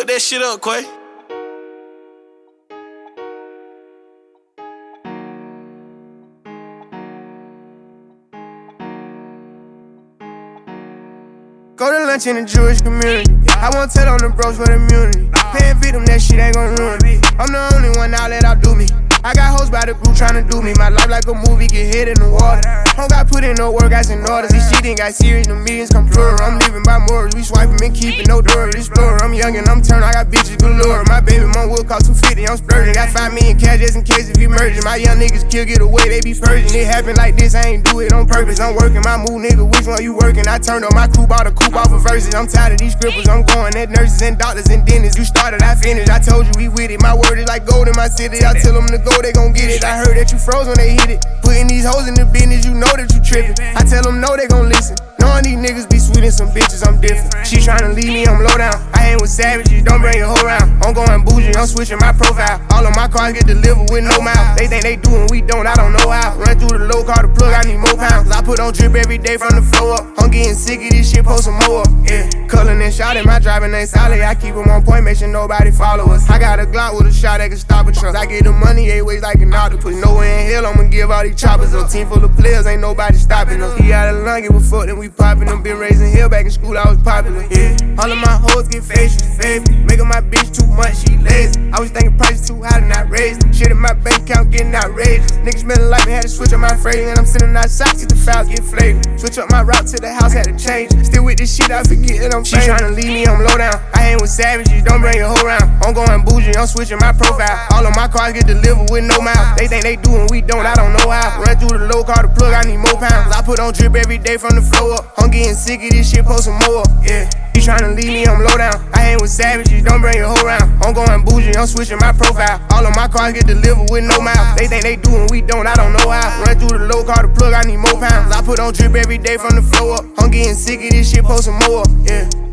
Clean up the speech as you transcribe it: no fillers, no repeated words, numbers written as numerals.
Fuck that shit up, Quay. Go to lunch in the Jewish community. I won't tell on the bros for the immunity. Paying victim, that shit ain't gon' ruin me. I'm the only one out that outdo me. I got hoes by the group tryna do me. My life like a movie, get hit in the water. Don't got put in no work, I in orders. This shit ain't got serious, the millions come plural. I'm living by morals, we swiping and keeping no door. Explorer, I'm young and I'm turned, I got bitches galore. My baby mom will cost 250, I'm splurging. Got 5 million cash just in case if you merging. My young niggas kill, get away, they be purging. It happen like this, I ain't do it on purpose. I'm working my move, nigga, which one you working? I turned on my crew, bought a coupe off of verses. I'm tired of these scribbles, I'm going at nurses and doctors and dentists. You started, I finished, I told you we with it. My word is like gold in my city, I tell them to go, they gon' get it. I heard that you froze when they hit it. Putting these hoes in the business, you know that you trippin'. I tell them no, they gon' listen. Knowing these niggas be sweet and some bitches, I'm different. She tryna leave me, I'm low down. I ain't with savages, don't bring your whole round. I'm going bougie, I'm switching my profile. All of my cars get delivered with no mouth. They think they do and we don't, I don't know how. Run through the low, call the plug, I need more pounds. I put on drip every day from the floor up. I'm getting sick of this shit, post some more up. Yeah, cullin' and shot my driving ain't solid. I keep them on point, make sure nobody follow us. I got a Glock with a shot that can stop a truck. I get the money 8 ways like an octopus. Nowhere in hell I'ma give all these choppers up. Team full of players, ain't nobody stopping us. He out of line, give a fuck, then we poppin' them. Been raising hell back in school, I was popular. Yeah, all of my hoes get facial, favorite. Making my bitch too much, she lazy. I was thinking prices too high and not raised. Shit in my bank account getting outrageous. Niggas smelling like me, had to switch up my phrase. And I'm sitting outside, get the fouls, get flavored. Switch up my route to the house, had to change. Still with this shit, I forget that I'm famous. She tryna leave me, I'm low down. I ain't with savages, don't bring your whole round. I'm going bougie, I'm switching my profile. All of my cars get delivered with no mouth. They think they do and we don't, I don't know how. Run through the low, call the plug, I need more pounds. I put on drip every day from the floor up. I'm getting sick of this shit, post some more up. Yeah, she tryna leave me, I'm low down. I ain't with savages, don't bring your whole round. I'm going bougie, I'm switching my profile. All of my cars get delivered with no mouth. They think they do and we don't, I don't know how. Run through the low, call the plug, I need more pounds. I put on drip every day from the floor up. I'm getting sick of this shit, post some more up. Yeah.